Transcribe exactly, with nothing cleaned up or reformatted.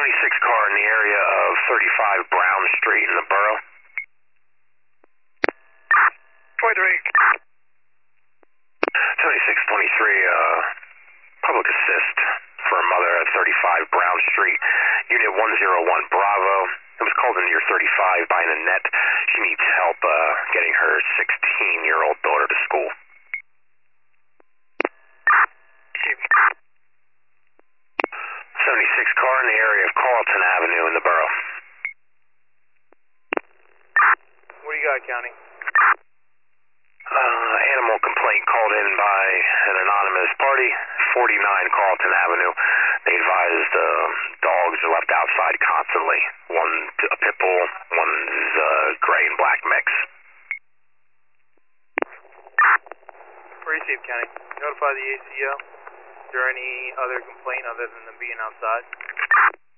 seventy-six car in the area of thirty-five Brown Street in the borough. twenty-three. seventy-six twenty-three, uh, public assist for a mother at thirty-five Brown Street, Unit one oh one Bravo. It was called into your thirty-five by Nanette. She needs help uh, getting her sixteen-year-old daughter to school. seventy-six car in the area of Carlton Avenue in the borough. What do you got, County? Uh, animal complaint called in by an anonymous party, forty-nine Carlton Avenue. They advised uh, dogs are left outside constantly. One a pit bull, one's uh, gray and black mix. Received, County. Notify the A C O. Is there any other complaint other than them being outside?